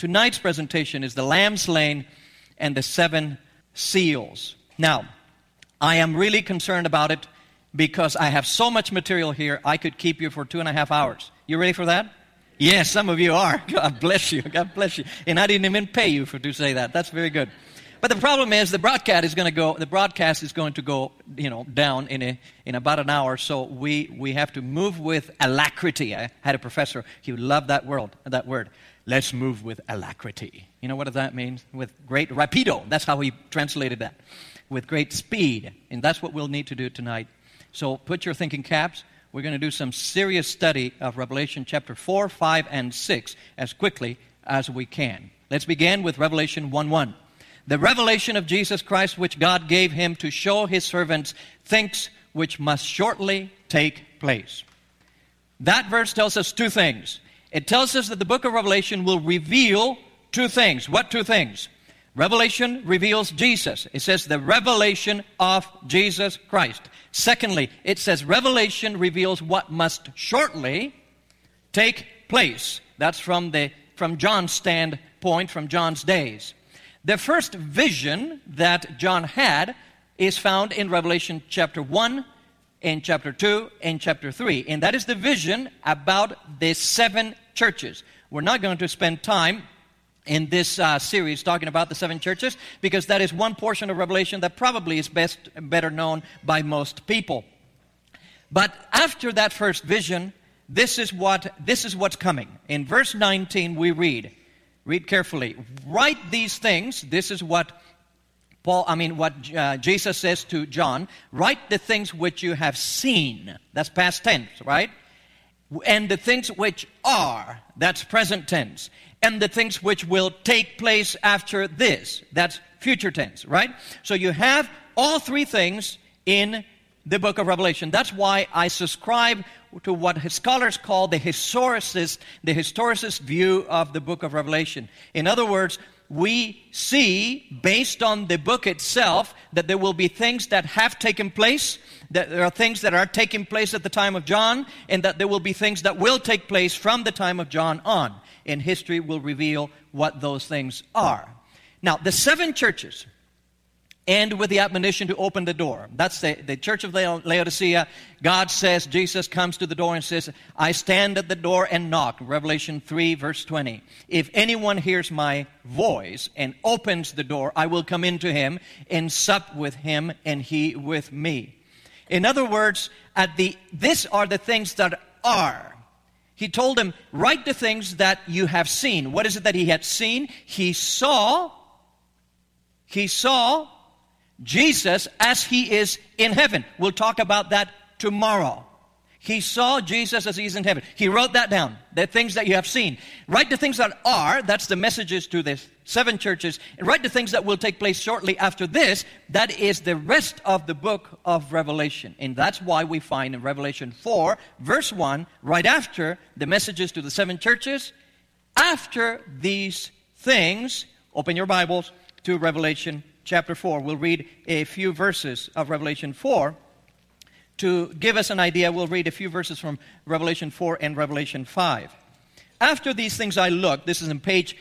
tonight's presentation is the lamb slain and the 7 seals. Now, I am really concerned about it because I have so much material here, I could keep you for 2.5 hours. You ready for that? Yes, some of you are. God bless you. God bless you. And I didn't even pay you to say that. That's very good. But the problem is the broadcast is going to go, down in about an hour. So we have to move with alacrity. I had a professor, he loved that word. Let's move with alacrity. You know what that means? With great rapido. That's how he translated that. With great speed. And that's what we'll need to do tonight. So put your thinking caps. We're going to do some serious study of Revelation chapter 4, 5, and 6 as quickly as we can. Let's begin with Revelation 1:1. The revelation of Jesus Christ, which God gave him to show his servants things which must shortly take place. That verse tells us 2 things. It tells us that the book of Revelation will reveal 2 things. What 2 things? Revelation reveals Jesus. It says the revelation of Jesus Christ. Secondly, it says Revelation reveals what must shortly take place. That's from John's standpoint, from John's days. The first vision that John had is found in Revelation chapter 1, in chapter 2, and chapter 3. And that is the vision about the 7 churches. We're not going to spend time in this series talking about the 7 churches because that is one portion of Revelation that probably is better known by most people. But after that first vision, this is what's coming. In verse 19 we read carefully. Write these things. This is what Jesus says to John. Write the things which you have seen. That's past tense, right? And the things which are. That's present tense. And the things which will take place after this. That's future tense, right? So you have all 3 things in the book of Revelation. That's why I subscribe to what scholars call the historicist view of the book of Revelation. In other words, we see, based on the book itself, that there will be things that have taken place, that there are things that are taking place at the time of John, and that there will be things that will take place from the time of John on. And history will reveal what those things are. Now, the 7 churches end with the admonition to open the door. That's the church of Laodicea. God says, Jesus comes to the door and says, I stand at the door and knock. Revelation 3, verse 20. If anyone hears my voice and opens the door, I will come into him and sup with him and he with me. In other words, these are the things that are. He told them, write the things that you have seen. What is it that he had seen? He saw Jesus as he is in heaven. We'll talk about that tomorrow. He saw Jesus as he is in heaven. He wrote that down, the things that you have seen. Write the things that are, that's the messages to the 7 churches. And write the things that will take place shortly after this. That is the rest of the book of Revelation. And that's why we find in Revelation 4, verse 1, right after the messages to the 7 churches, after these things, open your Bibles to Revelation chapter 4. We'll read a few verses of Revelation 4. To give us an idea, we'll read a few verses from Revelation 4 and Revelation 5. After these things I looked, this is in page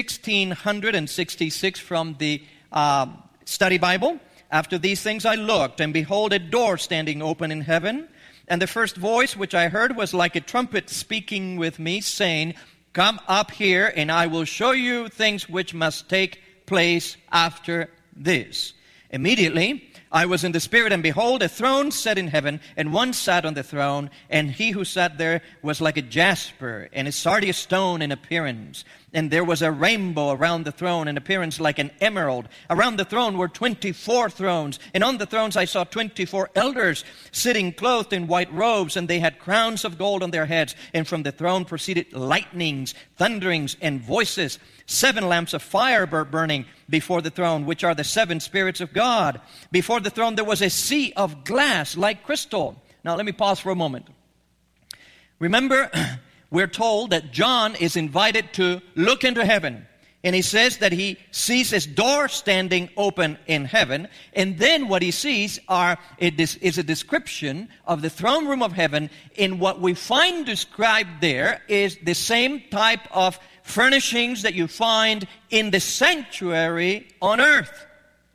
1666 from the study Bible. After these things I looked, and behold, a door standing open in heaven. And the first voice which I heard was like a trumpet speaking with me, saying, Come up here, and I will show you things which must take place after this. Immediately I was in the Spirit, and behold, a throne set in heaven, and one sat on the throne, and he who sat there was like a jasper, and a sardius stone in appearance. And there was a rainbow around the throne, in appearance like an emerald. Around the throne were 24 thrones, and on the thrones I saw 24 elders sitting clothed in white robes, and they had crowns of gold on their heads. And from the throne proceeded lightnings, thunderings, and voices. 7 lamps of fire were burning before the throne, which are the 7 spirits of God. Before the throne there was a sea of glass like crystal. Now let me pause for a moment. Remember, we're told that John is invited to look into heaven. And he says that he sees his door standing open in heaven. And then what he sees is a description of the throne room of heaven. And what we find described there is the same type of furnishings that you find in the sanctuary on earth.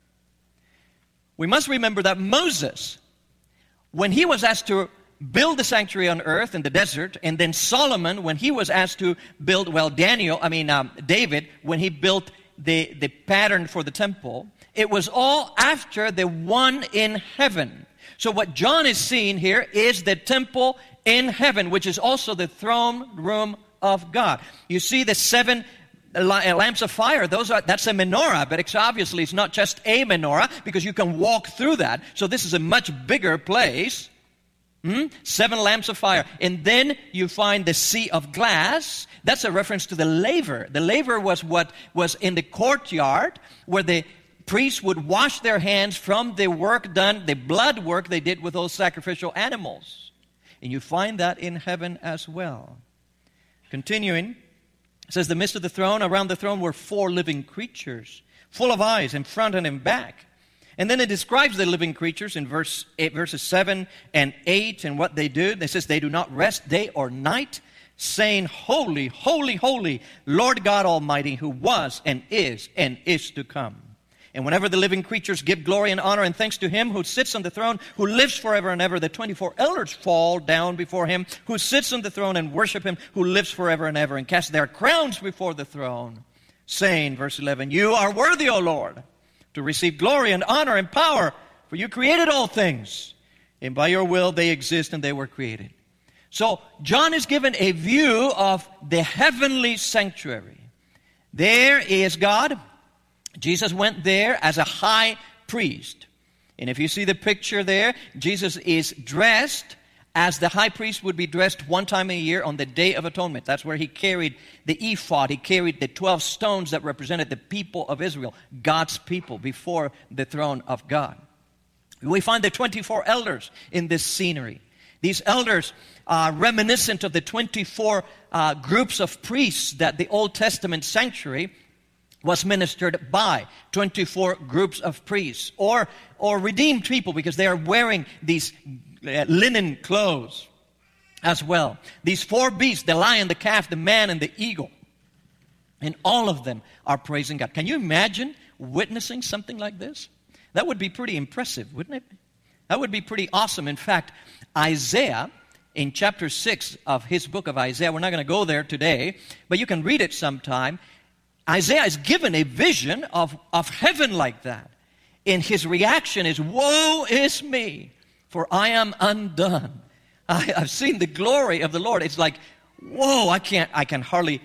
We must remember that Moses, when he was asked to build the sanctuary on earth in the desert, and then Solomon, when he was asked to build, David, when he built the pattern for the temple, it was all after the one in heaven. So what John is seeing here is the temple in heaven, which is also the throne room of God. You see the 7 lamps of fire, that's a menorah, but obviously it's not just a menorah, because you can walk through that. So this is a much bigger place. 7 lamps of fire. And then you find the sea of glass. That's a reference to the laver. The laver was what was in the courtyard where the priests would wash their hands from the work done, the blood work they did with those sacrificial animals. And you find that in heaven as well. Continuing, it says, the midst of the throne, around the throne were 4 living creatures, full of eyes in front and in back. And then it describes the living creatures in verses 7 and 8 and what they do. It says they do not rest day or night, saying, Holy, holy, holy, Lord God Almighty, who was and is to come. And whenever the living creatures give glory and honor and thanks to Him who sits on the throne, who lives forever and ever, the 24 elders fall down before Him who sits on the throne and worship Him who lives forever and ever, and cast their crowns before the throne, saying, verse 11, You are worthy, O Lord, to receive glory and honor and power, for You created all things, and by Your will they exist and they were created. So John is given a view of the heavenly sanctuary. There is God. Jesus went there as a high priest. And if you see the picture there, Jesus is dressed as the high priest would be dressed one time a year on the Day of Atonement. That's where he carried the ephod. He carried the 12 stones that represented the people of Israel, God's people, before the throne of God. We find the 24 elders in this scenery. These elders are reminiscent of the 24 groups of priests that the Old Testament sanctuary was ministered by. 24 groups of priests, or redeemed people, because they are wearing these linen clothes as well. These 4 beasts, the lion, the calf, the man, and the eagle, and all of them are praising God. Can you imagine witnessing something like this? That would be pretty impressive, wouldn't it? That would be pretty awesome. In fact, Isaiah, in chapter 6 of his book of Isaiah, we're not going to go there today, but you can read it sometime. Isaiah is given a vision of heaven like that. And his reaction is, Woe is me, for I am undone. I've seen the glory of the Lord. It's like, whoa, I can hardly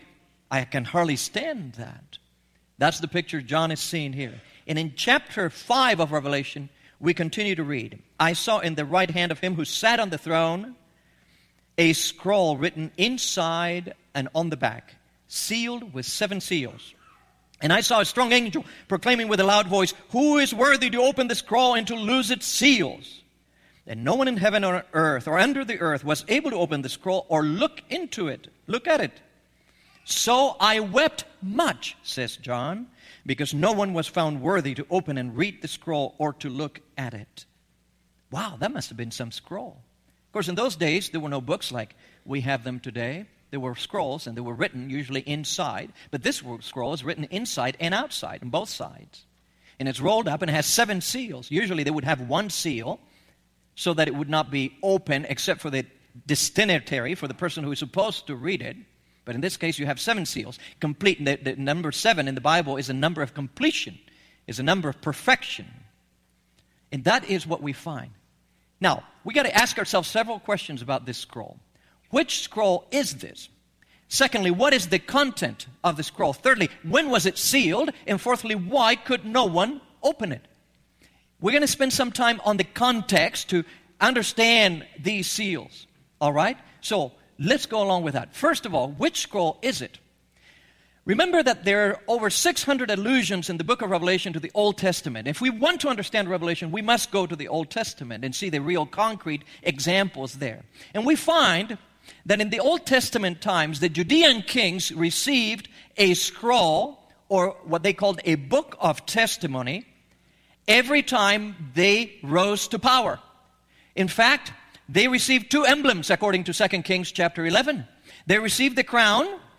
stand that. That's the picture John is seeing here. And in chapter 5 of Revelation, we continue to read. I saw in the right hand of him who sat on the throne a scroll written inside and on the back, sealed with 7 seals. And I saw a strong angel proclaiming with a loud voice, Who is worthy to open the scroll and to loose its seals? And no one in heaven or earth or under the earth was able to open the scroll or look into it. Look at it. So I wept much, says John, because no one was found worthy to open and read the scroll or to look at it. Wow, that must have been some scroll. Of course, in those days, there were no books like we have them today. There were scrolls, and they were written usually inside. But this scroll is written inside and outside, on both sides. And it's rolled up, and it has 7 seals. Usually they would have 1 seal, so that it would not be open except for the destinatary, for the person who is supposed to read it. But in this case, you have 7 seals. Complete. The number 7 in the Bible is a number of completion, is a number of perfection. And that is what we find. Now, we got to ask ourselves several questions about this scroll. Which scroll is this? Secondly, what is the content of the scroll? Thirdly, when was it sealed? And fourthly, why could no one open it? We're going to spend some time on the context to understand these seals. All right? So let's go along with that. First of all, which scroll is it? Remember that there are over 600 allusions in the book of Revelation to the Old Testament. If we want to understand Revelation, we must go to the Old Testament and see the real concrete examples there. And we find that in the Old Testament times, the Judean kings received a scroll, or what they called a book of testimony, every time they rose to power. In fact, they received 2 emblems according to 2 Kings chapter 11. They received the crown,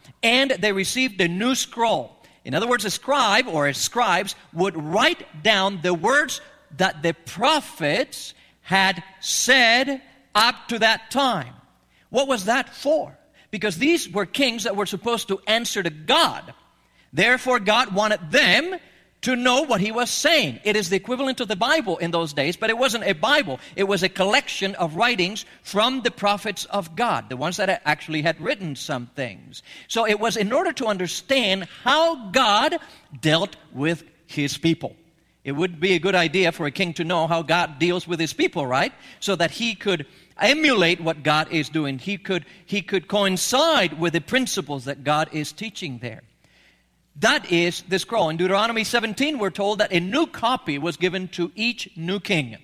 and they received a new scroll. In other words, a scribe or scribes would write down the words that the prophets had said up to that time. What was that for? Because these were kings that were supposed to answer to God. Therefore, God wanted them to know what He was saying. It is the equivalent of the Bible in those days, but it wasn't a Bible. It was a collection of writings from the prophets of God, the ones that actually had written some things. So it was in order to understand how God dealt with His people. It would be a good idea for a king to know how God deals with His people, right? So that he could emulate what God is doing. He could coincide with the principles that God is teaching there. That is the scroll. In Deuteronomy 17, we're told that a new copy was given to each new king.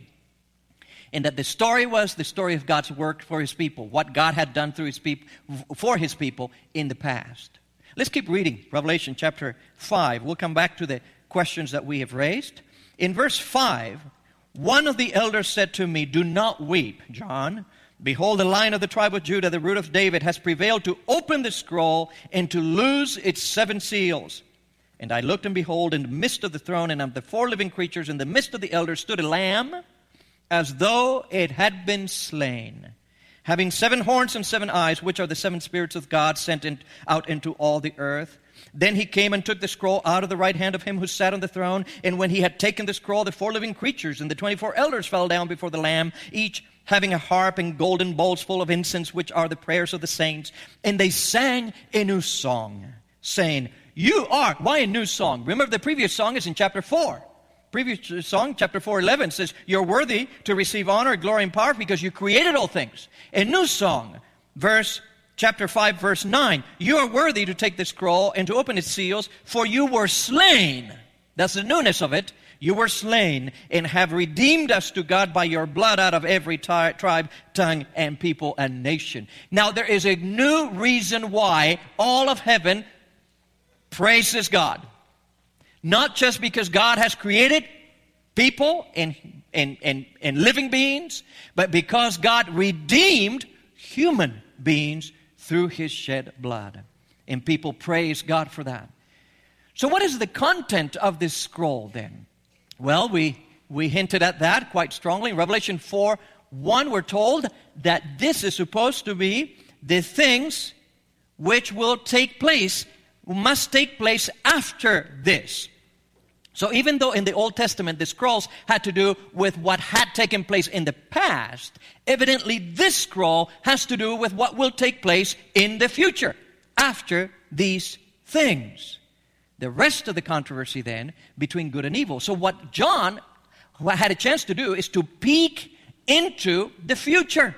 And that the story was the story of God's work for His people, what God had done through His people, for His people in the past. Let's keep reading Revelation chapter 5. We'll come back to the questions that we have raised. In verse 5, one of the elders said to me, "Do not weep, John. Behold, the Lion of the tribe of Judah, the root of David, has prevailed to open the scroll and to loose its 7 seals." And I looked, and behold, in the midst of the throne and of the 4 living creatures, in the midst of the elders, stood a lamb, as though it had been slain, having 7 horns and 7 eyes, which are the 7 spirits of God sent out into all the earth. Then he came and took the scroll out of the right hand of him who sat on the throne. And when he had taken the scroll, the 4 living creatures and the 24 elders fell down before the Lamb, each having a harp and golden bowls full of incense, which are the prayers of the saints. And they sang a new song, saying, "You are..." Why a new song? Remember, the previous song is in chapter 4. Previous song, chapter 4:11, says, "You're worthy to receive honor, glory, and power because you created all things." A new song, chapter 5, verse 9, "You are worthy to take the scroll and to open its seals, for you were slain." That's the newness of it. "You were slain and have redeemed us to God by your blood out of every tribe, tongue, and people and nation." Now there is a new reason why all of heaven praises God. Not just because God has created people and living beings, but because God redeemed human beings through His shed blood. And people praise God for that. So what is the content of this scroll then? Well, we hinted at that quite strongly. In Revelation 4:1, we're told that this is supposed to be the things which will take place, must take place after this. So even though in the Old Testament the scrolls had to do with what had taken place in the past, evidently this scroll has to do with what will take place in the future, after these things. The rest of the controversy then between good and evil. So what John had a chance to do is to peek into the future.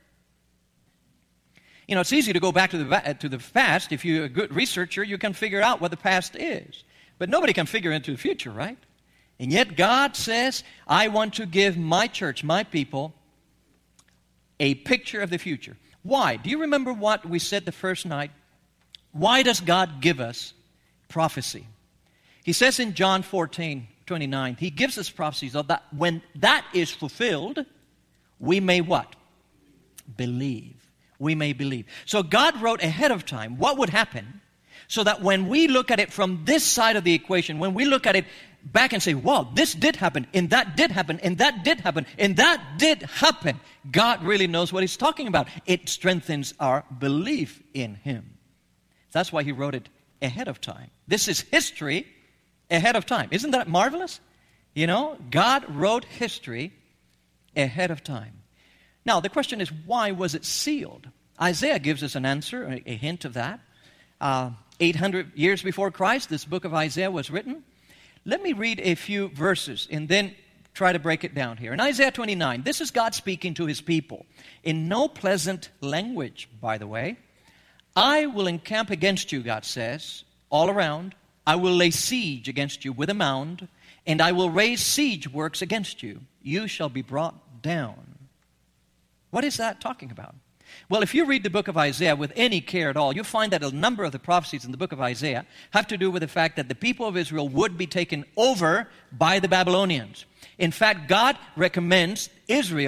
You know, it's easy to go back to the past. If you're a good researcher, you can figure out what the past is. But nobody can figure into the future, right? And yet God says, "I want to give my church, my people, a picture of the future." Why? Do you remember what we said the first night? Why does God give us prophecy? He says in John 14:29, He gives us prophecy so that when that is fulfilled, we may what? Believe. We may believe. So God wrote ahead of time what would happen, so that when we look at it from this side of the equation, when we look at it back and say, "Wow, this did happen, and that did happen, and that did happen, and that did happen," God really knows what He's talking about. It strengthens our belief in Him. That's why He wrote it ahead of time. This is history ahead of time. Isn't that marvelous? You know, God wrote history ahead of time. Now, the question is, why was it sealed? Isaiah gives us an answer, a hint of that. 800 years before Christ, this book of Isaiah was written. Let me read a few verses and then try to break it down here. In Isaiah 29, this is God speaking to His people. In no pleasant language, by the way. "I will encamp against you," God says, "all around. I will lay siege against you with a mound, and I will raise siege works against you. You shall be brought down." What is that talking about? Well, if you read the book of Isaiah with any care at all, you'll find that a number of the prophecies in the book of Isaiah have to do with the fact that the people of Israel would be taken over by the Babylonians. In fact, God recommends Israel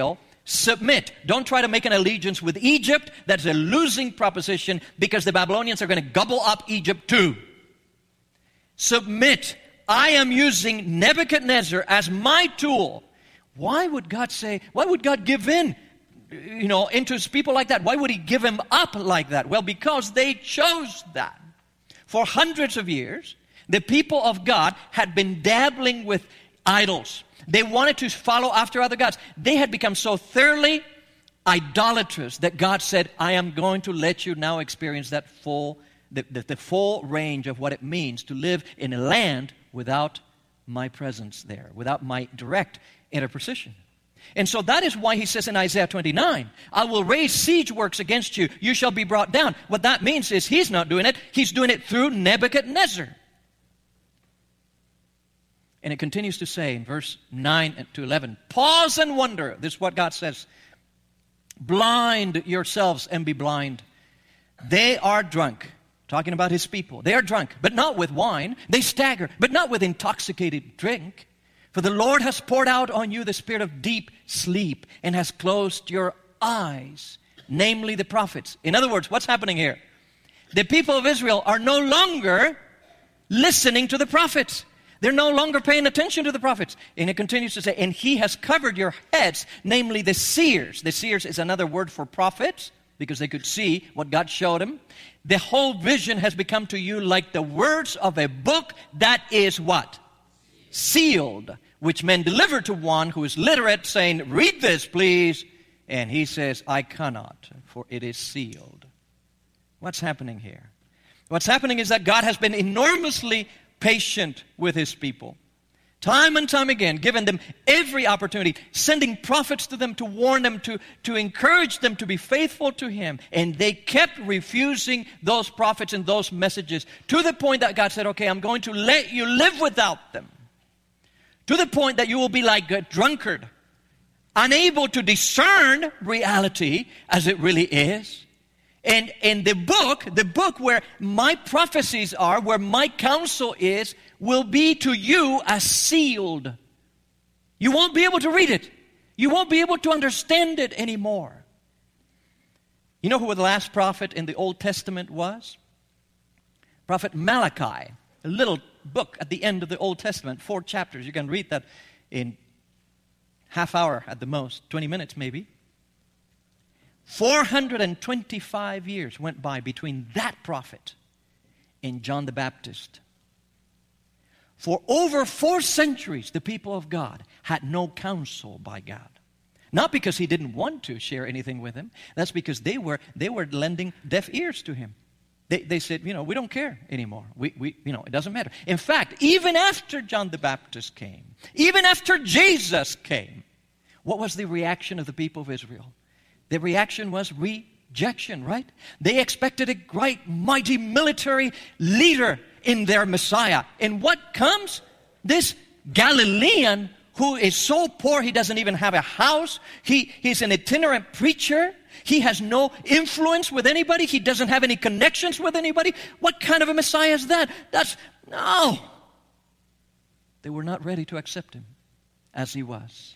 Submit. Don't try to make an allegiance with Egypt. That's a losing proposition because the Babylonians are going to gobble up Egypt too. Submit. I am using Nebuchadnezzar as my tool. Why would God give in, into people like that? Why would he give him up like that? Well, because they chose that. For hundreds of years, the people of God had been dabbling with idols. They wanted to follow after other gods. They had become so thoroughly idolatrous that God said, I am going to let you now experience that the full range of what it means to live in a land without my presence there, without my direct interposition. And so that is why he says in Isaiah 29, I will raise siege works against you. You shall be brought down. What that means is he's not doing it. He's doing it through Nebuchadnezzar. And it continues to say in verse 9 to 11, pause and wonder. This is what God says. Blind yourselves and be blind. They are drunk. Talking about his people. They are drunk, but not with wine. They stagger, but not with intoxicated drink. For the Lord has poured out on you the spirit of deep sleep and has closed your eyes, namely the prophets. In other words, what's happening here? The people of Israel are no longer listening to the prophets. They're no longer paying attention to the prophets. And it continues to say, and he has covered your heads, namely the seers. The seers is another word for prophets because they could see what God showed them. The whole vision has become to you like the words of a book that is what? Sealed, which men deliver to one who is literate, saying, read this, please. And he says, I cannot, for it is sealed. What's happening here? What's happening is that God has been enormously patient with his people. Time and time again, giving them every opportunity, sending prophets to them to warn them, to encourage them to be faithful to him. And they kept refusing those prophets and those messages to the point that God said, okay, I'm going to let you live without them. To the point that you will be like a drunkard, unable to discern reality as it really is. And the book where my prophecies are, where my counsel is, will be to you as sealed. You won't be able to read it. You won't be able to understand it anymore. You know who the last prophet in the Old Testament was? Prophet Malachi, a little book at the end of the Old Testament, 4 chapters. You can read that in half hour at the most, 20 minutes maybe. 425 years went by between that prophet and John the Baptist. For over 4 centuries, the people of God had no counsel by God. Not because he didn't want to share anything with them. That's because they were lending deaf ears to him. They said, we don't care anymore. It doesn't matter. In fact, even after John the Baptist came, even after Jesus came, what was the reaction of the people of Israel? The reaction was rejection, right? They expected a great, mighty military leader in their Messiah. And what comes? This Galilean who is so poor he doesn't even have a house. He's an itinerant preacher. He has no influence with anybody. He doesn't have any connections with anybody. What kind of a Messiah is that? No. They were not ready to accept him as he was.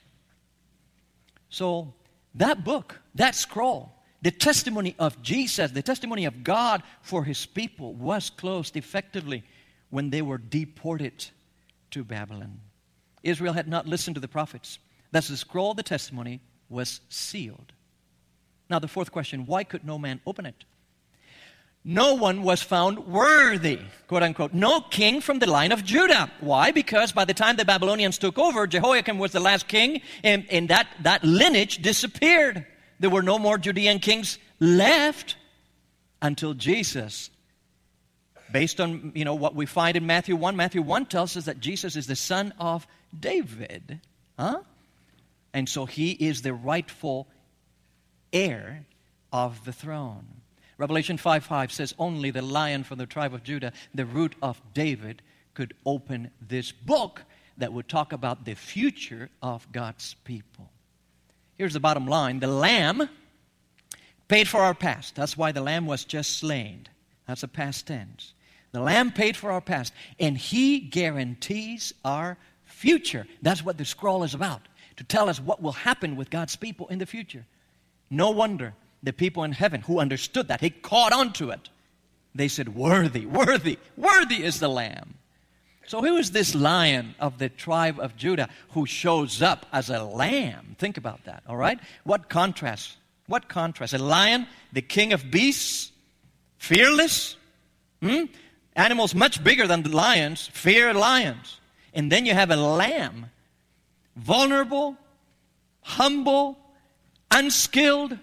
So that book, that scroll, the testimony of Jesus, the testimony of God for his people was closed effectively when they were deported to Babylon. Israel had not listened to the prophets. Thus the scroll, the testimony, was sealed. Now the fourth question, why could no man open it? No one was found worthy, quote unquote. No king from the line of Judah. Why? Because by the time the Babylonians took over, Jehoiakim was the last king, and that lineage disappeared. There were no more Judean kings left until Jesus. Based on what we find in Matthew 1. Matthew 1 tells us that Jesus is the son of David. And so he is the rightful heir of the throne. Revelation 5:5 says only the Lion from the tribe of Judah, the root of David, could open this book that would talk about the future of God's people. Here's the bottom line. The Lamb paid for our past. That's why the Lamb was just slain. That's a past tense. The Lamb paid for our past, and he guarantees our future. That's what the scroll is about. to tell us what will happen with God's people in the future. No wonder the people in heaven who understood that, he caught on to it. They said, worthy, worthy, worthy is the Lamb. So who is this Lion of the tribe of Judah who shows up as a lamb? Think about that, all right? What contrast? What contrast? A lion, the king of beasts, fearless. Animals much bigger than the lions, fear lions. And then you have a lamb, vulnerable, humble, unskilled.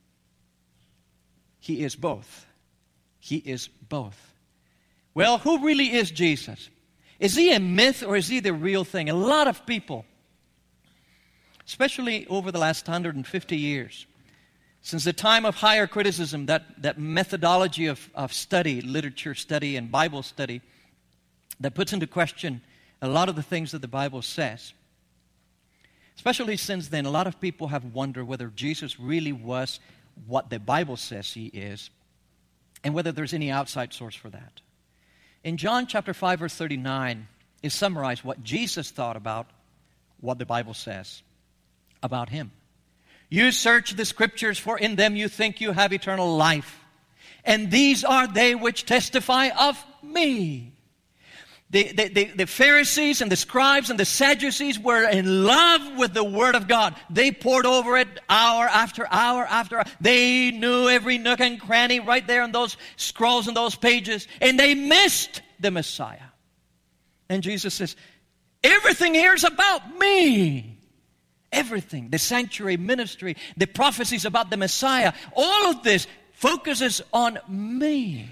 He is both. He is both. Well, who really is Jesus? Is he a myth or is he the real thing? A lot of people, especially over the last 150 years, since the time of higher criticism, that methodology of study, literature study and Bible study, that puts into question a lot of the things that the Bible says. Especially since then, a lot of people have wondered whether Jesus really was what the Bible says he is, and whether there's any outside source for that. In John chapter 5, verse 39, is summarized what Jesus thought about what the Bible says about him. You search the Scriptures, for in them you think you have eternal life. And these are they which testify of me. The Pharisees and the scribes and the Sadducees were in love with the Word of God. They pored over it hour after hour after hour. They knew every nook and cranny right there in those scrolls and those pages. And they missed the Messiah. And Jesus says, everything here is about me. Everything. The sanctuary ministry, the prophecies about the Messiah, all of this focuses on me.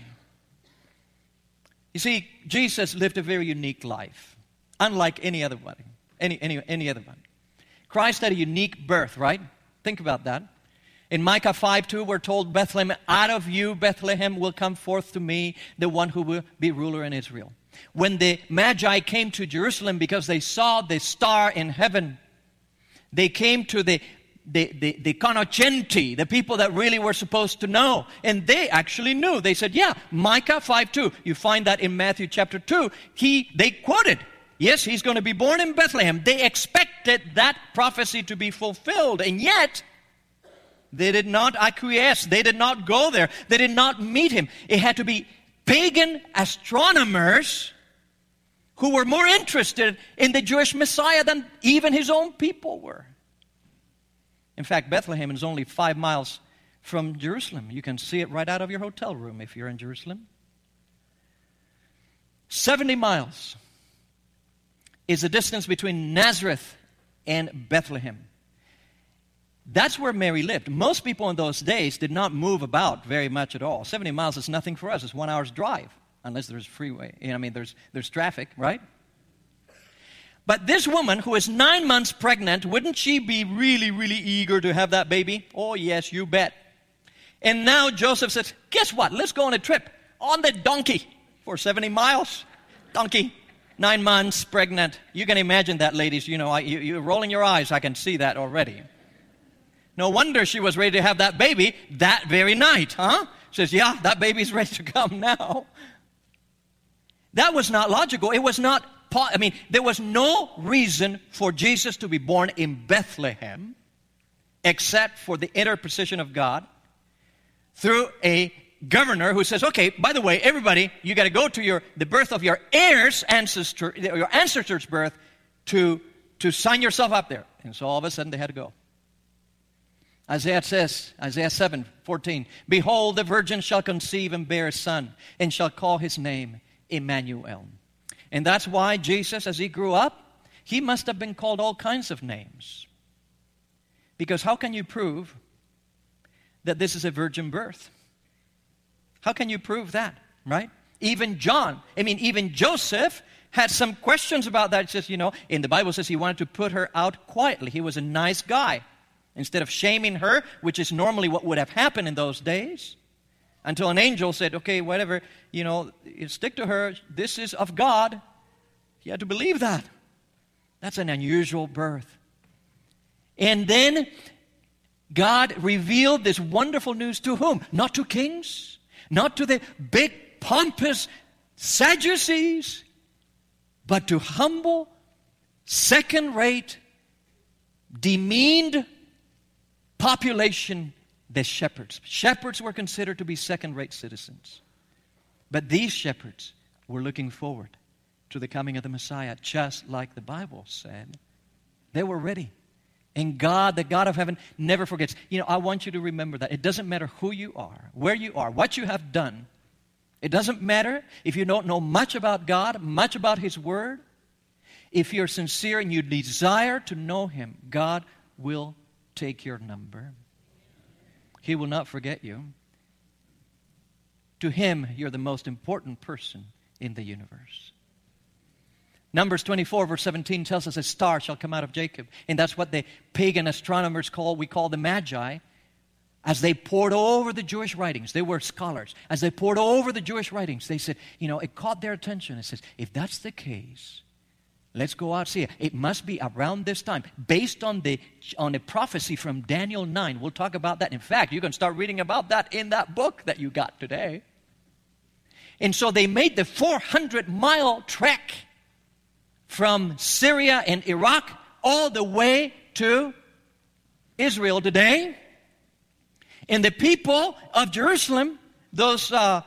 You see, Jesus lived a very unique life, unlike any other one. Any other one. Christ had a unique birth, right? Think about that. In Micah 5:2, we're told, Bethlehem, out of you, Bethlehem, will come forth to me the one who will be ruler in Israel. When the Magi came to Jerusalem because they saw the star in heaven, they came to the cognoscenti, the people that really were supposed to know. And they actually knew. They said, yeah, Micah 5:2. You find that in Matthew chapter 2. They quoted, yes, he's going to be born in Bethlehem. They expected that prophecy to be fulfilled. And yet, they did not acquiesce. They did not go there. They did not meet him. It had to be pagan astronomers who were more interested in the Jewish Messiah than even his own people were. In fact, Bethlehem is only 5 miles from Jerusalem. You can see it right out of your hotel room if you're in Jerusalem. 70 miles is the distance between Nazareth and Bethlehem. That's where Mary lived. Most people in those days did not move about very much at all. 70 miles is nothing for us. It's 1 hour's drive, unless there's freeway. There's traffic, right? But this woman who is 9 months pregnant, wouldn't she be really, really eager to have that baby? Oh, yes, you bet. And now Joseph says, guess what? Let's go on a trip on the donkey for 70 miles. Donkey, 9 months pregnant. You can imagine that, ladies. You're rolling your eyes. I can see that already. No wonder she was ready to have that baby that very night, huh? She says, yeah, that baby's ready to come now. That was not logical. It was not there was no reason for Jesus to be born in Bethlehem except for the interposition of God through a governor who says, okay, by the way, everybody, you got to go to the birth of your your ancestor's birth to sign yourself up there. And so all of a sudden they had to go. Isaiah says, Isaiah 7:14, behold, the virgin shall conceive and bear a son, and shall call his name Emmanuel. And that's why Jesus, as he grew up, he must have been called all kinds of names. Because how can you prove that this is a virgin birth? How can you prove that, right? Even Joseph had some questions about that. It says, in the Bible says he wanted to put her out quietly. He was a nice guy. Instead of shaming her, which is normally what would have happened in those days, until an angel said, okay, whatever, stick to her. This is of God. You had to believe that. That's an unusual birth. And then God revealed this wonderful news to whom? Not to kings, not to the big, pompous Sadducees, but to humble, second-rate demeaned population, the shepherds. Shepherds were considered to be second-rate citizens. But these shepherds were looking forward to the coming of the Messiah, just like the Bible said. They were ready. And God, the God of heaven, never forgets. I want you to remember that. It doesn't matter who you are, where you are, what you have done. It doesn't matter if you don't know much about God, much about His Word. If you're sincere and you desire to know Him, God will take your number. He will not forget you. To Him, you're the most important person in the universe. Numbers 24, verse 17 tells us a star shall come out of Jacob. And that's what the pagan astronomers we call the Magi. As they pored over the Jewish writings, they were scholars. As they pored over the Jewish writings, they said, it caught their attention. It says, if that's the case, let's go out and see it. It must be around this time, based on a prophecy from Daniel 9. We'll talk about that. In fact, you can start reading about that in that book that you got today. And so they made the 400-mile trek from Syria and Iraq all the way to Israel today. And the people of Jerusalem, those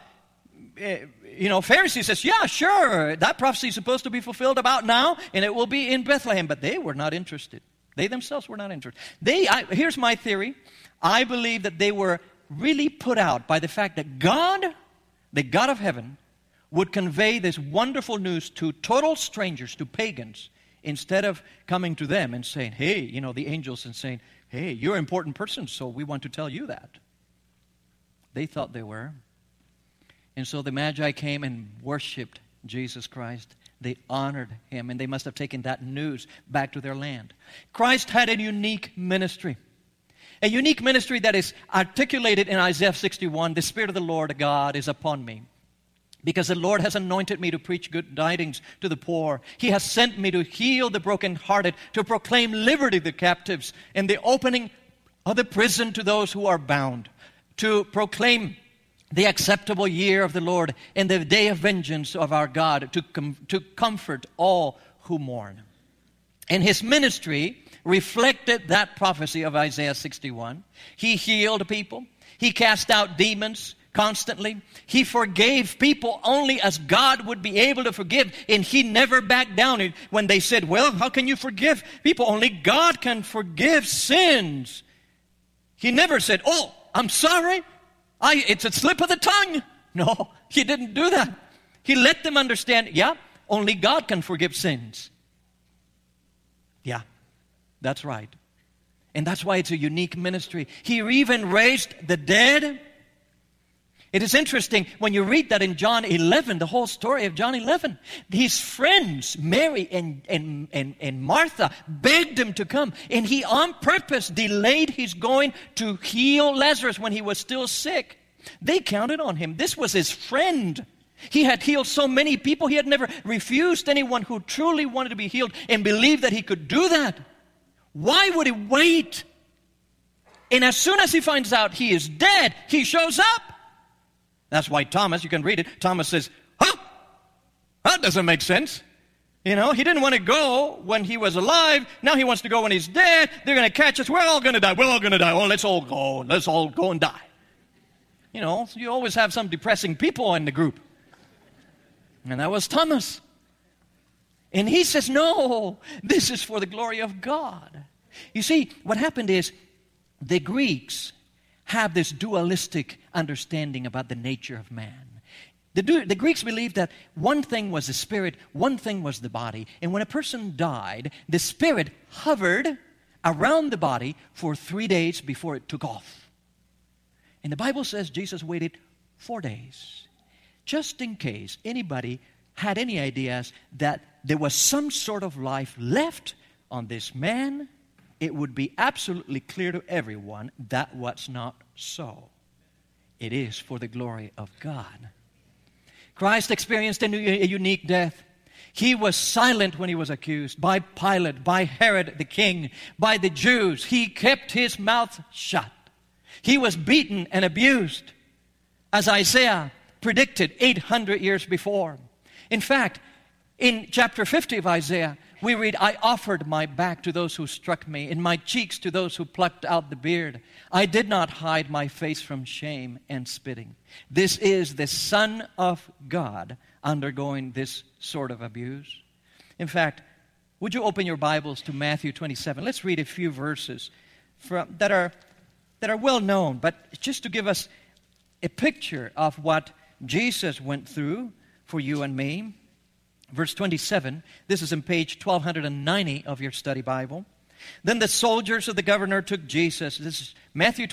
Pharisees says, yeah, sure, that prophecy is supposed to be fulfilled about now, and it will be in Bethlehem. But they were not interested. They themselves were not interested. Here's my theory. I believe that they were really put out by the fact that God, the God of heaven, would convey this wonderful news to total strangers, to pagans, instead of coming to them and saying, hey, the angels, and saying, hey, you're an important person, so we want to tell you that. They thought they were. And so the Magi came and worshiped Jesus Christ. They honored Him, and they must have taken that news back to their land. Christ had a unique ministry. A unique ministry that is articulated in Isaiah 61, the Spirit of the Lord God is upon me, because the Lord has anointed me to preach good tidings to the poor. He has sent me to heal the brokenhearted, to proclaim liberty to the captives, and the opening of the prison to those who are bound, to proclaim the acceptable year of the Lord and the day of vengeance of our God, to comfort all who mourn. And His ministry reflected that prophecy of Isaiah 61. He healed people. He cast out demons constantly. He forgave people only as God would be able to forgive, and He never backed down. When they said, well, how can you forgive people? Only God can forgive sins. He never said, oh, I'm sorry, it's a slip of the tongue. No, He didn't do that. He let them understand, yeah, only God can forgive sins. Yeah, that's right. And that's why it's a unique ministry. He even raised the dead. It is interesting when you read that in John 11, the whole story of John 11. His friends, Mary and Martha, begged Him to come. And He on purpose delayed His going to heal Lazarus when he was still sick. They counted on Him. This was His friend. He had healed so many people. He had never refused anyone who truly wanted to be healed and believed that He could do that. Why would He wait? And as soon as He finds out he is dead, He shows up. That's why Thomas, you can read it, Thomas says, that doesn't make sense. He didn't want to go when he was alive. Now He wants to go when He's dead. They're going to catch us. We're all going to die. We're all going to die. Oh, let's all go. Let's all go and die. You always have some depressing people in the group. And that was Thomas. And he says, no, this is for the glory of God. You see, what happened is the Greeks have this dualistic understanding about the nature of man. The Greeks believed that one thing was the spirit, one thing was the body. And when a person died, the spirit hovered around the body for 3 days before it took off. And the Bible says Jesus waited 4 days, just in case anybody had any ideas that there was some sort of life left on this man. It would be absolutely clear to everyone that was not so. It is for the glory of God. Christ experienced a unique death. He was silent when He was accused by Pilate, by Herod the king, by the Jews. He kept His mouth shut. He was beaten and abused, as Isaiah predicted 800 years before. In fact, in chapter 50 of Isaiah, we read, I offered my back to those who struck me, and my cheeks to those who plucked out the beard. I did not hide my face from shame and spitting. This is the Son of God undergoing this sort of abuse. In fact, would you open your Bibles to Matthew 27? Let's read a few verses that are well known, but just to give us a picture of what Jesus went through for you and me. Verse 27, this is in page 1290 of your study Bible. Then the soldiers of the governor took Jesus. This is Matthew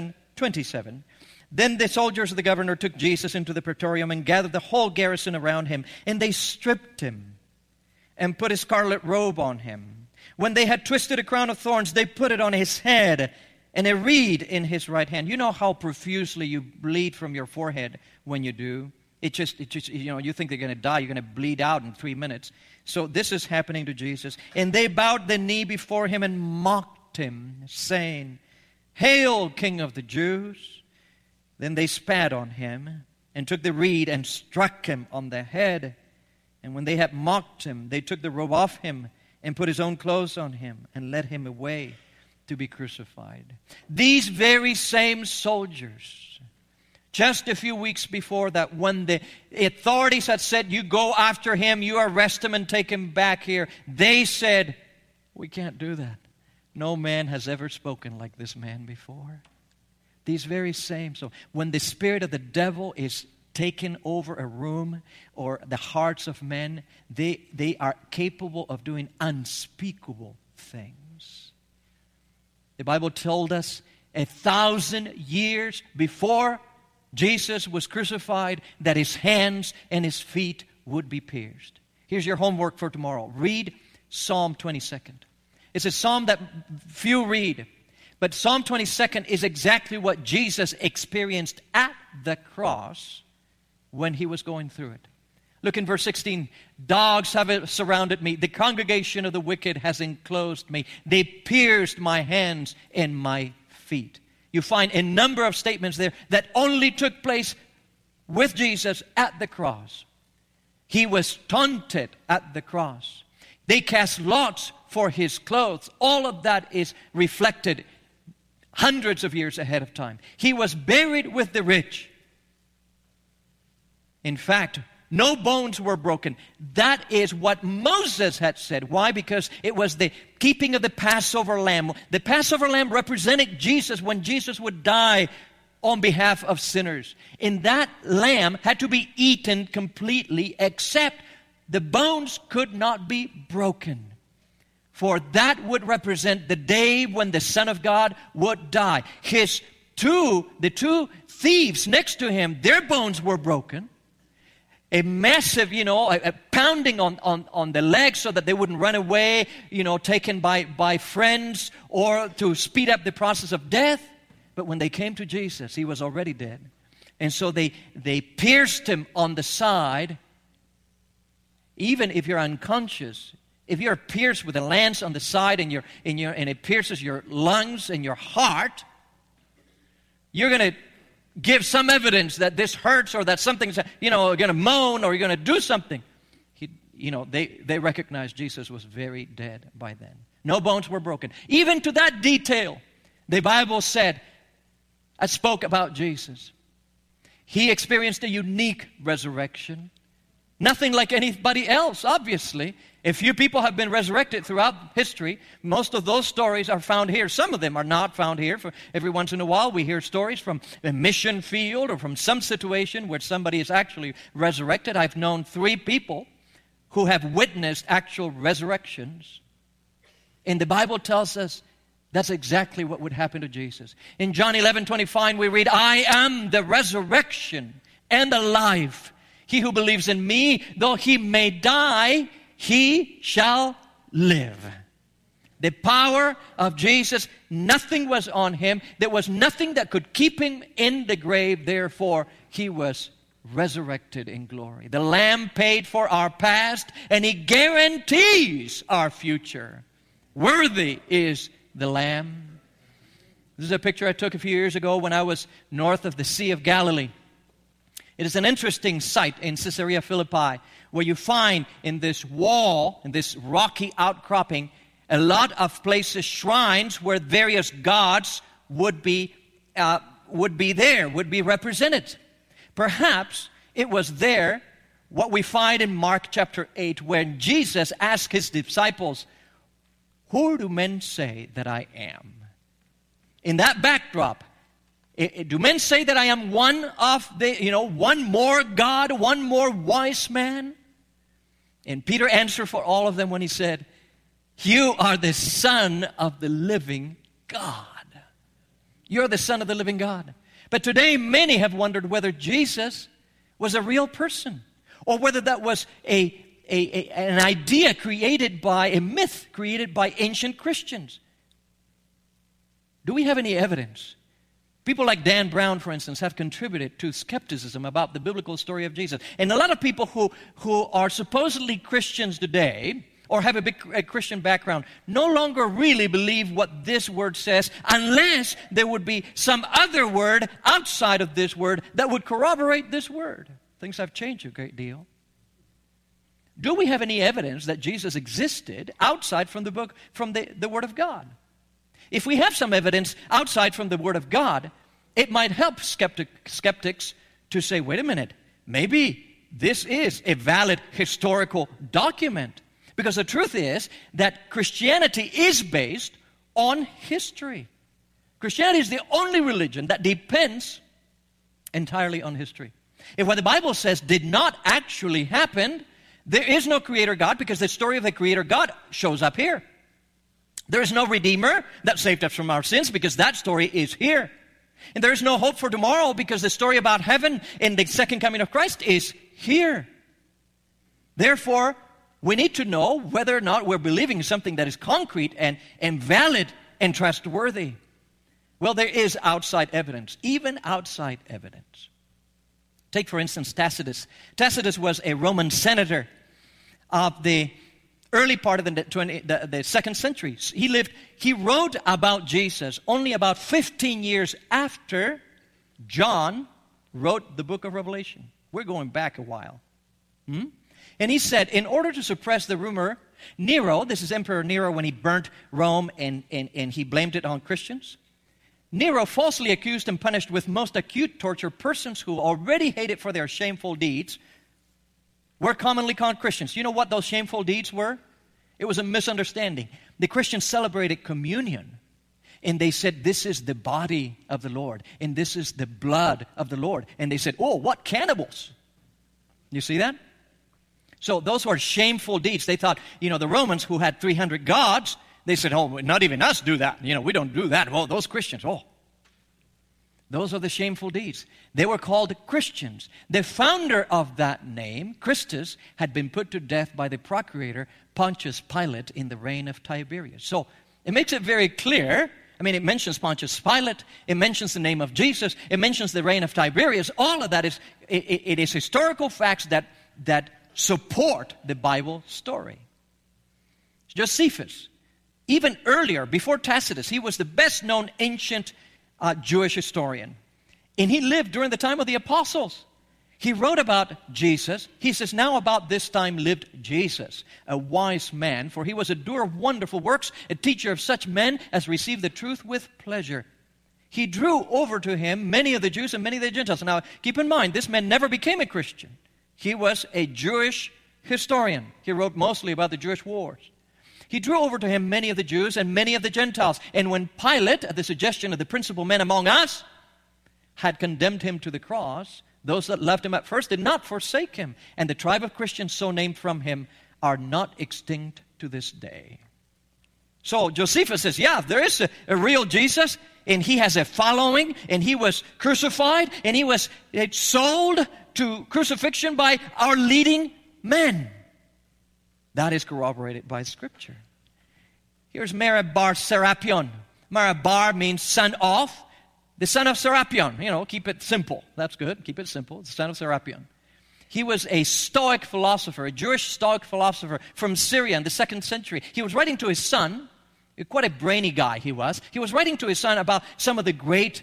27:27. Then the soldiers of the governor took Jesus into the praetorium and gathered the whole garrison around him. And they stripped him and put a scarlet robe on him. When they had twisted a crown of thorns, they put it on his head and a reed in his right hand. You know how profusely you bleed from your forehead when you do. It just, you think they're going to die. You're going to bleed out in 3 minutes. So this is happening to Jesus. And they bowed the knee before him and mocked him, saying, Hail, King of the Jews! Then they spat on him and took the reed and struck him on the head. And when they had mocked him, they took the robe off him and put his own clothes on him and led him away to be crucified. These very same soldiers, just a few weeks before that, when the authorities had said, you go after him, you arrest him and take him back here, they said, we can't do that. No man has ever spoken like this man before. These very same. So when the spirit of the devil is taking over a room or the hearts of men, they are capable of doing unspeakable things. The Bible told us 1,000 years before Jesus was crucified that his hands and his feet would be pierced. Here's your homework for tomorrow. Read Psalm 22nd. It's a psalm that few read. But Psalm 22nd is exactly what Jesus experienced at the cross when he was going through it. Look in verse 16. Dogs have surrounded me. The congregation of the wicked has enclosed me. They pierced my hands and my feet. You find a number of statements there that only took place with Jesus at the cross. He was taunted at the cross. They cast lots for his clothes. All of that is reflected hundreds of years ahead of time. He was buried with the rich. In fact, no bones were broken. That is what Moses had said. Why? Because it was the keeping of the Passover lamb. The Passover lamb represented Jesus when Jesus would die on behalf of sinners. And that lamb had to be eaten completely, except the bones could not be broken. For that would represent the day when the Son of God would die. The two thieves next to him, their bones were broken. A massive, a pounding on the legs so that they wouldn't run away, taken by friends or to speed up the process of death. But when they came to Jesus, he was already dead. And so they pierced him on the side. Even if you're unconscious, if you're pierced with a lance on the side and it pierces your lungs and your heart, you're going to give some evidence that this hurts or that something's, going to moan or you're going to do something. They recognized Jesus was very dead by then. No bones were broken. Even to that detail, the Bible spoke about Jesus. He experienced a unique resurrection. Nothing like anybody else, obviously. A few people have been resurrected throughout history. Most of those stories are found here. Some of them are not found here. For every once in a while, we hear stories from a mission field or from some situation where somebody is actually resurrected. I've known 3 people who have witnessed actual resurrections. And the Bible tells us that's exactly what would happen to Jesus. In John 11:25, we read, I am the resurrection and the life. He who believes in me, though he may die, he shall live. The power of Jesus, nothing was on him. There was nothing that could keep him in the grave. Therefore, he was resurrected in glory. The Lamb paid for our past, and he guarantees our future. Worthy is the Lamb. This is a picture I took a few years ago when I was north of the Sea of Galilee. It is an interesting sight in Caesarea Philippi where you find in this wall, in this rocky outcropping, a lot of places, shrines where various gods would be represented. Perhaps it was there, what we find in Mark chapter 8, when Jesus asked his disciples, "Who do men say that I am?" In that backdrop, do men say that I am one more God, one more wise man? And Peter answered for all of them when he said, "You are the Son of the living God." You're the Son of the living God. But today many have wondered whether Jesus was a real person, or whether that was an idea created by, a myth created by ancient Christians. Do we have any evidence? People like Dan Brown, for instance, have contributed to skepticism about the biblical story of Jesus. And a lot of people who are supposedly Christians today, or have a Christian background, no longer really believe what this word says, unless there would be some other word outside of this word that would corroborate this word. Things have changed a great deal. Do we have any evidence that Jesus existed outside from the book, from the Word of God? If we have some evidence outside from the Word of God, it might help skeptics to say, wait a minute, maybe this is a valid historical document. Because the truth is that Christianity is based on history. Christianity is the only religion that depends entirely on history. If what the Bible says did not actually happen, there is no Creator God, because the story of the Creator God shows up here. There is no Redeemer that saved us from our sins, because that story is here. And there is no hope for tomorrow, because the story about heaven and the second coming of Christ is here. Therefore, we need to know whether or not we're believing something that is concrete and valid and trustworthy. Well, there is outside evidence, even outside evidence. Take, for instance, Tacitus. Tacitus was a Roman senator of the early part of the second century. He wrote about Jesus only about 15 years after John wrote the book of Revelation. We're going back a while. And he said, in order to suppress the rumor, Nero, this is Emperor Nero when he burnt Rome and he blamed it on Christians. Nero falsely accused and punished with most acute torture persons who already hated for their shameful deeds were commonly called Christians. You know what those shameful deeds were? It was a misunderstanding. The Christians celebrated communion, and they said, this is the body of the Lord, and this is the blood of the Lord. And they said, oh, what cannibals? You see that? So those were shameful deeds. They thought, the Romans who had 300 gods, they said, oh, not even us do that. We don't do that. Oh, those Christians, those are the shameful deeds. They were called Christians. The founder of that name, Christus, had been put to death by the procurator Pontius Pilate in the reign of Tiberius. So it makes it very clear. It mentions Pontius Pilate. It mentions the name of Jesus. It mentions the reign of Tiberius. All of that is historical facts that support the Bible story. Josephus, even earlier, before Tacitus, he was the best-known ancient Jewish historian. And he lived during the time of the apostles. He wrote about Jesus. He says, now about this time lived Jesus, a wise man, for he was a doer of wonderful works, a teacher of such men as received the truth with pleasure. He drew over to him many of the Jews and many of the Gentiles. Now, keep in mind, this man never became a Christian. He was a Jewish historian. He wrote mostly about the Jewish wars. He drew over to him many of the Jews and many of the Gentiles. And when Pilate, at the suggestion of the principal men among us, had condemned him to the cross, those that loved him at first did not forsake him. And the tribe of Christians so named from him are not extinct to this day. So Josephus says, yeah, there is a real Jesus, and he has a following, and he was crucified, and he was sold to crucifixion by our leading men. That is corroborated by Scripture. Here's Meher Bar Serapion. Meher Bar means son of. The son of Serapion. Keep it simple. That's good. Keep it simple. The son of Serapion. He was a Stoic philosopher, a Jewish Stoic philosopher from Syria in the 2nd century. He was writing to his son. Quite a brainy guy he was. He was writing to his son about some of the great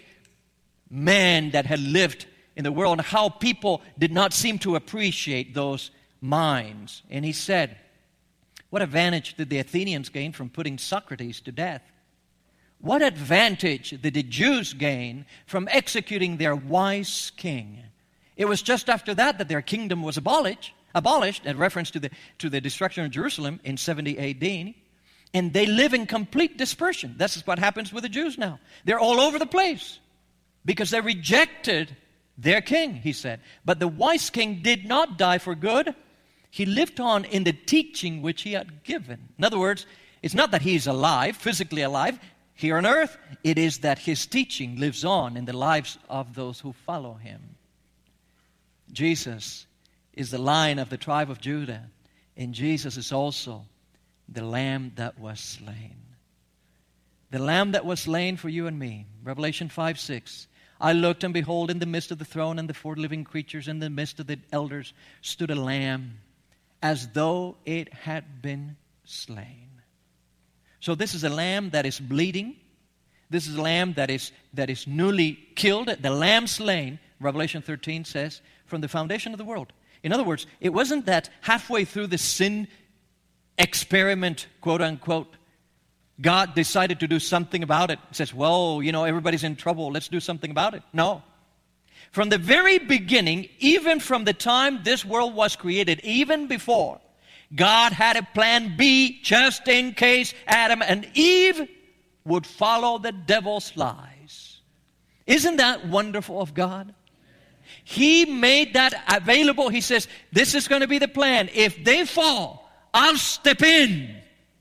men that had lived in the world and how people did not seem to appreciate those minds. And he said, what advantage did the Athenians gain from putting Socrates to death? What advantage did the Jews gain from executing their wise king? It was just after that their kingdom was abolished, in reference to the destruction of Jerusalem in 70 A.D., and they live in complete dispersion. This is what happens with the Jews now. They're all over the place because they rejected their king, he said. But the wise king did not die for good. He lived on in the teaching which he had given. In other words, it's not that he's alive, physically alive, here on earth. It is that his teaching lives on in the lives of those who follow him. Jesus is the Lion of the tribe of Judah, and Jesus is also the Lamb that was slain. The Lamb that was slain for you and me. Revelation 5:6. I looked, and behold, in the midst of the throne and the 4 living creatures, in the midst of the elders, stood a lamb, as though it had been slain. So this is a lamb that is bleeding. This is a lamb that is newly killed. The lamb slain, Revelation 13 says, from the foundation of the world. In other words, it wasn't that halfway through the sin experiment, quote unquote, God decided to do something about it. He says, well, everybody's in trouble. Let's do something about it. No. From the very beginning, even from the time this world was created, even before, God had a plan B just in case Adam and Eve would follow the devil's lies. Isn't that wonderful of God? He made that available. He says, this is going to be the plan. If they fall, I'll step in.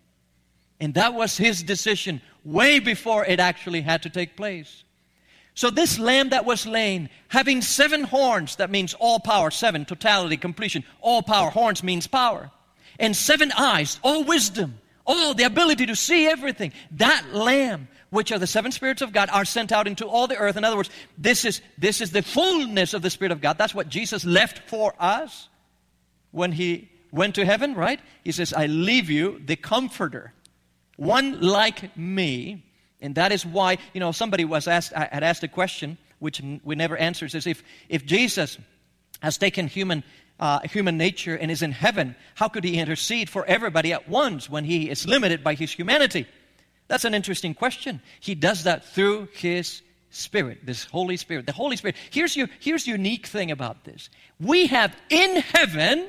And that was his decision way before it actually had to take place. So this lamb that was slain, having 7 horns, that means all power, 7, totality, completion, all power. Horns means power. And 7 eyes, all wisdom, all the ability to see everything. That lamb, which are the 7 spirits of God, are sent out into all the earth. In other words, this is the fullness of the Spirit of God. That's what Jesus left for us when he went to heaven, right? He says, I leave you the Comforter, one like me. And that is why, somebody had asked a question, which we never answered. Says, if Jesus has taken human nature and is in heaven, how could he intercede for everybody at once when he is limited by his humanity? That's an interesting question. He does that through his Spirit, this Holy Spirit. The Holy Spirit. Here's the unique thing about this. We have in heaven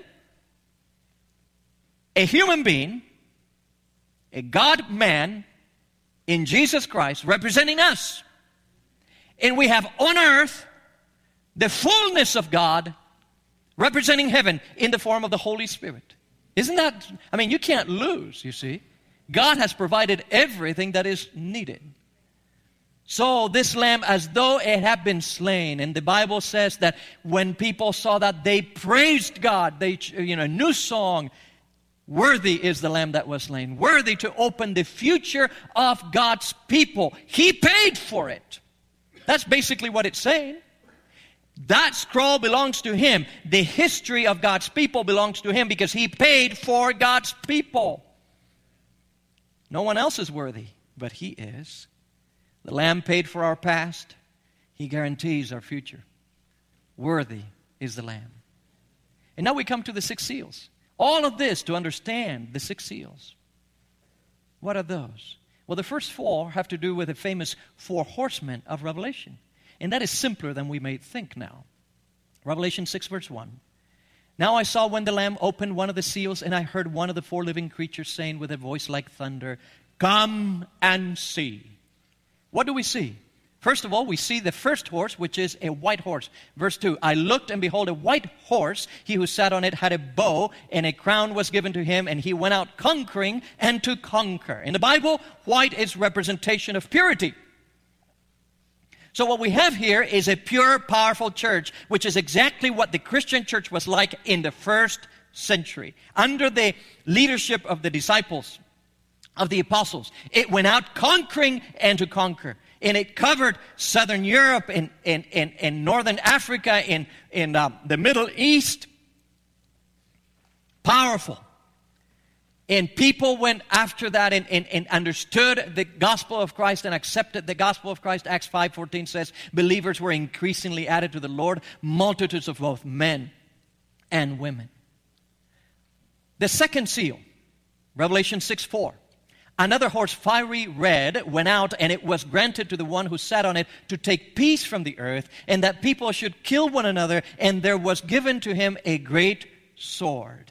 a human being, a God-man in Jesus Christ representing us. And we have on earth the fullness of God representing heaven in the form of the Holy Spirit. Isn't that, you can't lose, you see. God has provided everything that is needed. So this lamb, as though it had been slain, and the Bible says that when people saw that, they praised God. They, a new song, worthy is the lamb that was slain, worthy to open the future of God's people. He paid for it. That's basically what it's saying. That scroll belongs to him. The history of God's people belongs to him because he paid for God's people. No one else is worthy, but he is. The Lamb paid for our past. He guarantees our future. Worthy is the Lamb. And now we come to the 6 seals. All of this to understand the 6 seals. What are those? Well, the first 4 have to do with the famous 4 horsemen of Revelation. And that is simpler than we may think now. Revelation 6 verse 1. Now I saw when the Lamb opened one of the seals, and I heard one of the 4 living creatures saying with a voice like thunder, come and see. What do we see? First of all, we see the first horse, which is a white horse. Verse 2, I looked, and behold, a white horse. He who sat on it had a bow, and a crown was given to him, and he went out conquering and to conquer. In the Bible, white is representation of purity. So what we have here is a pure, powerful church, which is exactly what the Christian church was like in the first century. Under the leadership of the disciples, of the apostles, it went out conquering and to conquer. And it covered Southern Europe and Northern Africa, in the Middle East. Powerful. And people went after that and understood the gospel of Christ and accepted the gospel of Christ. Acts 5:14 says, believers were increasingly added to the Lord, multitudes of both men and women. The second seal, Revelation 6:4. Another horse, fiery red, went out, and it was granted to the one who sat on it to take peace from the earth, and that people should kill one another, and there was given to him a great sword.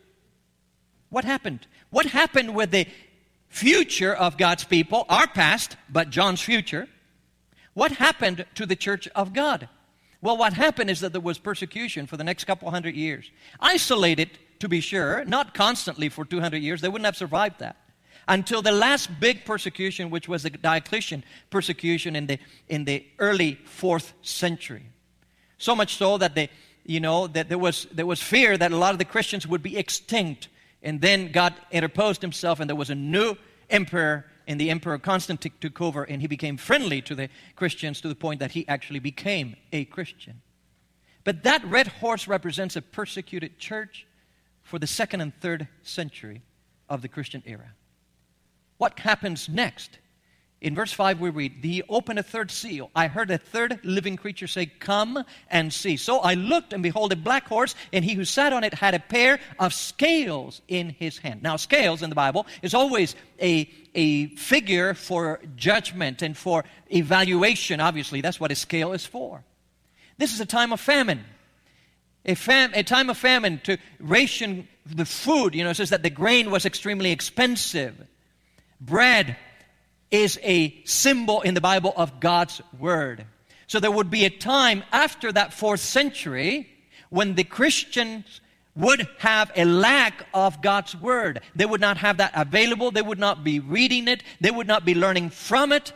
What happened? What happened with the future of God's people, our past, but John's future? What happened to the church of God? Well, what happened is that there was persecution for the next couple hundred years. Isolated, to be sure, not constantly for 200 years. They wouldn't have survived that. Until the last big persecution, which was the Diocletian persecution in the early 4th century. So much so that that there was fear that a lot of the Christians would be extinct. And then God interposed himself, and there was a new emperor, and the Emperor Constantine took over, and he became friendly to the Christians to the point that he actually became a Christian. But that red horse represents a persecuted church for the 2nd and 3rd century of the Christian era. What happens next? In verse 5 we read, "He opened a third seal. I heard a third living creature say, 'Come and see.' So I looked, and behold, a black horse, and he who sat on it had a pair of scales in his hand." Now, scales in the Bible is always a figure for judgment and for evaluation. Obviously, that's what a scale is for. This is a time of famine. A time of famine to ration the food. It says that the grain was extremely expensive. Bread is a symbol in the Bible of God's Word. So there would be a time after that 4th century when the Christians would have a lack of God's Word. They would not have that available. They would not be reading it. They would not be learning from it.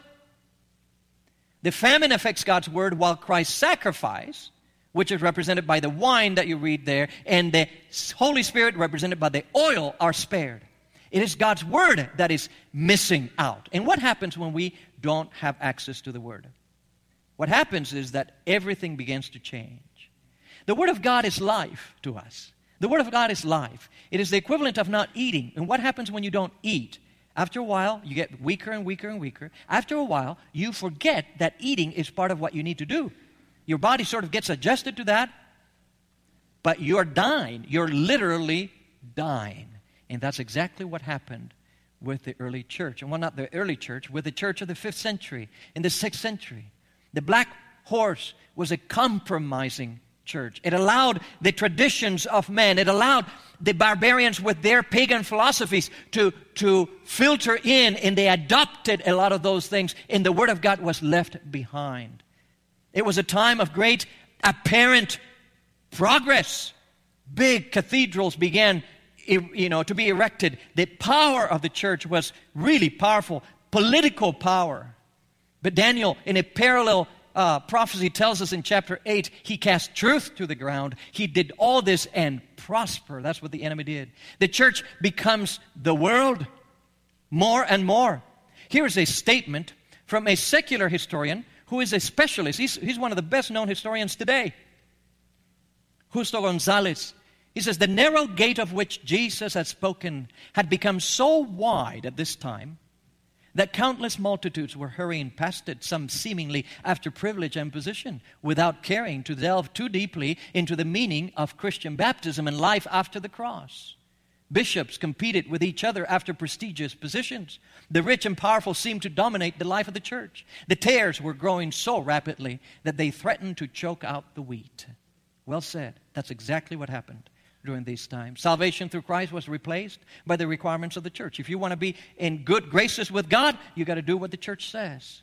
The famine affects God's Word, while Christ's sacrifice, which is represented by the wine that you read there, and the Holy Spirit, represented by the oil, are spared. It is God's Word that is missing out. And what happens when we don't have access to the Word? What happens is that everything begins to change. The Word of God is life to us. The Word of God is life. It is the equivalent of not eating. And what happens when you don't eat? After a while, you get weaker and weaker and weaker. After a while, you forget that eating is part of what you need to do. Your body sort of gets adjusted to that, but you're dying. You're literally dying. And that's exactly what happened with the early church. And well, not the early church, with the church of the 5th century, in the 6th century. The black horse was a compromising church. It allowed the traditions of men, it allowed the barbarians with their pagan philosophies to filter in, and they adopted a lot of those things, and the Word of God was left behind. It was a time of great apparent progress. Big cathedrals began to be erected. The power of the church was really powerful, political power. But Daniel, in a parallel prophecy, tells us in chapter 8, he cast truth to the ground. He did all this and prosper. That's what the enemy did. The church becomes the world more and more. Here is a statement from a secular historian who is a specialist. He's one of the best-known historians today, Justo Gonzalez. He says, "The narrow gate of which Jesus had spoken had become so wide at this time that countless multitudes were hurrying past it, some seemingly after privilege and position, without caring to delve too deeply into the meaning of Christian baptism and life after the cross. Bishops competed with each other after prestigious positions. The rich and powerful seemed to dominate the life of the church. The tares were growing so rapidly that they threatened to choke out the wheat." Well said. That's exactly what happened during these times. Salvation through Christ was replaced by the requirements of the church. If you want to be in good graces with God, you got to do what the church says.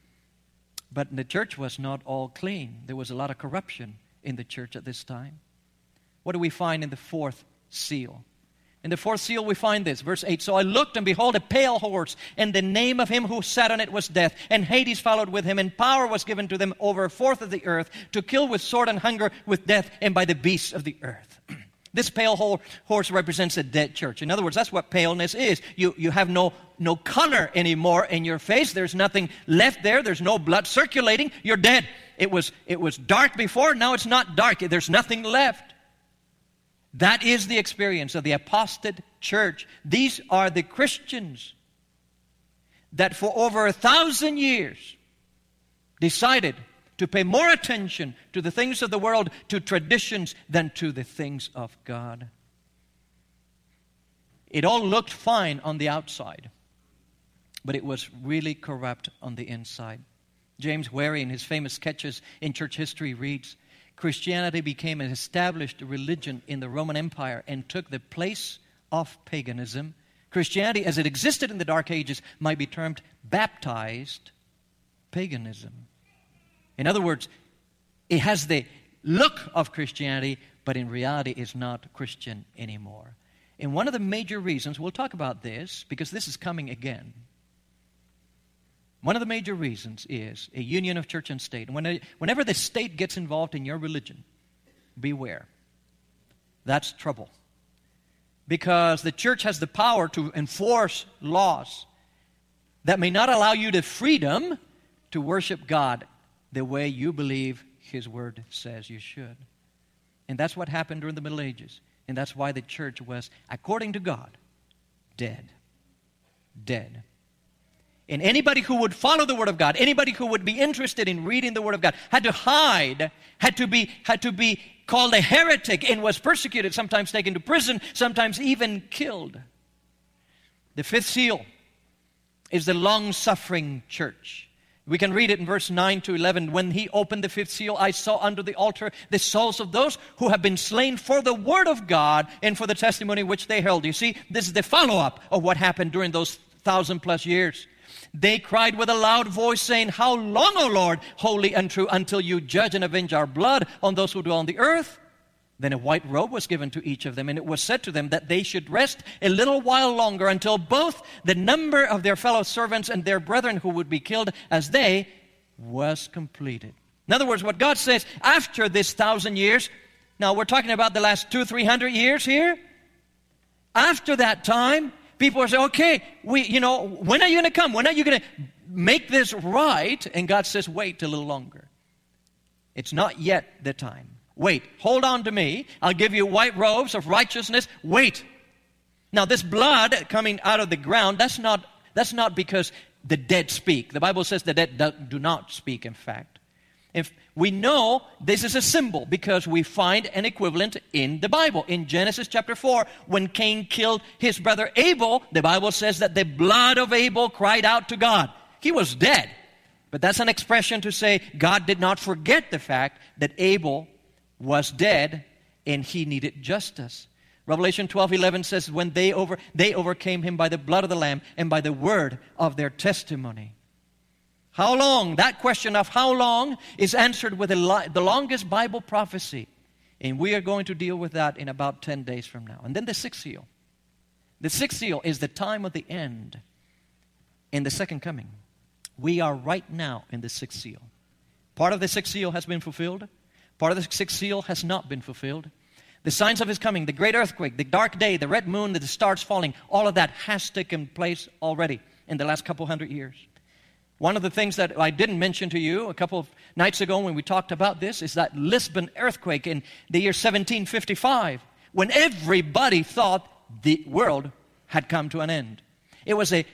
But the church was not all clean. There was a lot of corruption in the church at this time. What do we find in the 4th seal? In the 4th seal we find this, verse 8. "So I looked, and behold, a pale horse, and the name of him who sat on it was Death, and Hades followed with him, and power was given to them over a fourth of the earth, to kill with sword and hunger, with death, and by the beasts of the earth." This pale horse represents a dead church. In other words, that's what paleness is. You have no color anymore in your face. There's nothing left there. There's no blood circulating. You're dead. It was dark before. Now it's not dark. There's nothing left. That is the experience of the apostate church. These are the Christians that for over 1,000 years decided to pay more attention to the things of the world, to traditions, than to the things of God. It all looked fine on the outside, but it was really corrupt on the inside. James Wary, in his famous sketches in church history, reads, Christianity became an established religion in the Roman Empire and took the place of paganism. Christianity, as it existed in the Dark Ages, might be termed baptized paganism. In other words, it has the look of Christianity, but in reality is not Christian anymore. And one of the major reasons, we'll talk about this, because this is coming again. One of the major reasons is a union of church and state. And whenever the state gets involved in your religion, beware. That's trouble. Because the church has the power to enforce laws that may not allow you the freedom to worship God the way you believe His Word says you should. And that's what happened during the Middle Ages. And that's why the church was, according to God, dead. Dead. And anybody who would follow the Word of God, anybody who would be interested in reading the Word of God, had to hide, had to be called a heretic, and was persecuted, sometimes taken to prison, sometimes even killed. The fifth seal is the long-suffering church. We can read it in verse 9 to 11. When He opened the fifth seal, I saw under the altar the souls of those who have been slain for the Word of God and for the testimony which they held. You see, this is the follow-up of what happened during those 1,000+ years. They cried with a loud voice, saying, How long, O Lord, holy and true, until you judge and avenge our blood on those who dwell on the earth? Then a white robe was given to each of them, and it was said to them that they should rest a little while longer until both the number of their fellow servants and their brethren who would be killed as they was completed. In other words, what God says, after this 1,000 years, now we're talking about the last 200-300 years here. After that time, people are saying, okay, when are you going to come? When are you going to make this right? And God says, wait a little longer. It's not yet the time. Wait, hold on to me. I'll give you white robes of righteousness. Wait. Now, this blood coming out of the ground, that's not because the dead speak. The Bible says the dead do not speak, in fact. If we know this is a symbol because we find an equivalent in the Bible. In Genesis chapter 4, when Cain killed his brother Abel, the Bible says that the blood of Abel cried out to God. He was dead. But that's an expression to say God did not forget the fact that Abel was dead and he needed justice. Revelation 12:11 says, when they overcame him by the blood of the Lamb and by the word of their testimony. How long? That question of how long is answered with the longest Bible prophecy. And we are going to deal with that in about 10 days from now. And then the sixth seal. The sixth seal is the time of the end in the second coming. We are right now in the sixth seal. Part of the sixth seal has been fulfilled. Part of the sixth seal has not been fulfilled. The signs of His coming, the great earthquake, the dark day, the red moon, the stars falling, all of that has taken place already in the last couple hundred years. One of the things that I didn't mention to you a couple of nights ago when we talked about this is that Lisbon earthquake in the year 1755, when everybody thought the world had come to an end. It was a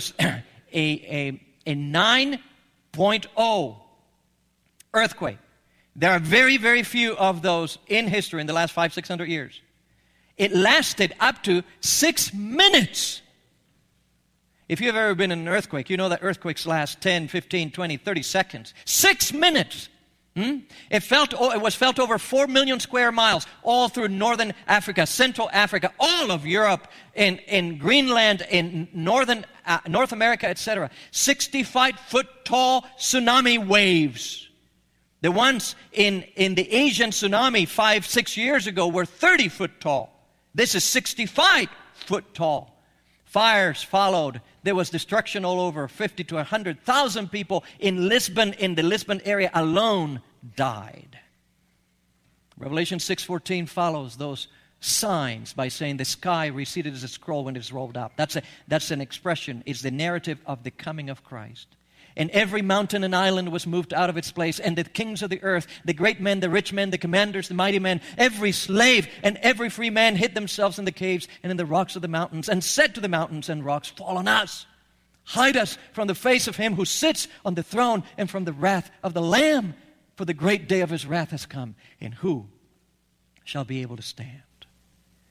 9.0 earthquake. There are very, very few of those in history in the last 500-600 years. It lasted up to 6 minutes. If you've ever been in an earthquake, you know that earthquakes last 10, 15, 20, 30 seconds. 6 minutes. It was felt over 4 million square miles, all through northern Africa, Central Africa, all of Europe, in Greenland, in North America, etc. 65-foot tall tsunami waves. The ones in the Asian tsunami 5-6 years ago were 30-foot tall. This is 65-foot tall. Fires followed. There was destruction all over. 50 to 100,000 people in the Lisbon area alone died. Revelation 6:14 follows those signs by saying the sky receded as a scroll when it is rolled up. That's an expression. It's the narrative of the coming of Christ. And every mountain and island was moved out of its place, and the kings of the earth, the great men, the rich men, the commanders, the mighty men, every slave and every free man hid themselves in the caves and in the rocks of the mountains, and said to the mountains and rocks, Fall on us, hide us from the face of Him who sits on the throne and from the wrath of the Lamb, for the great day of His wrath has come, and who shall be able to stand?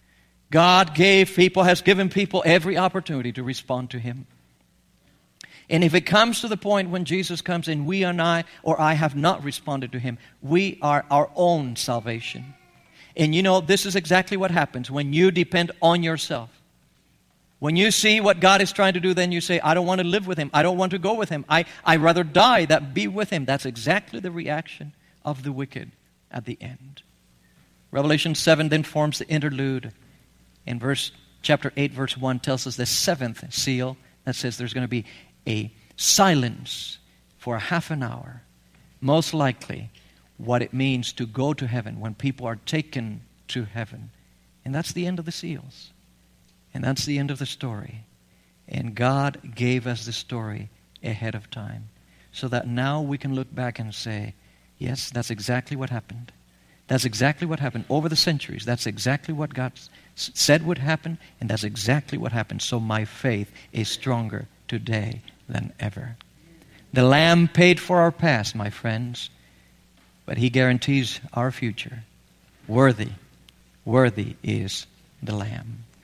God has given people every opportunity to respond to Him. And if it comes to the point when Jesus comes and I have not responded to Him, we are our own salvation. And this is exactly what happens when you depend on yourself. When you see what God is trying to do, then you say, I don't want to live with Him. I don't want to go with Him. I'd rather die than be with Him. That's exactly the reaction of the wicked at the end. Revelation 7 then forms the interlude. In chapter 8, verse 1 tells us the seventh seal that says there's going to be a silence for a half an hour. Most likely what it means to go to heaven, when people are taken to heaven. And that's the end of the seals. And that's the end of the story. And God gave us the story ahead of time, so that now we can look back and say, yes, that's exactly what happened. That's exactly what happened over the centuries. That's exactly what God said would happen, and that's exactly what happened. So my faith is stronger today than ever. The Lamb paid for our past, my friends, but He guarantees our future. Worthy is the Lamb.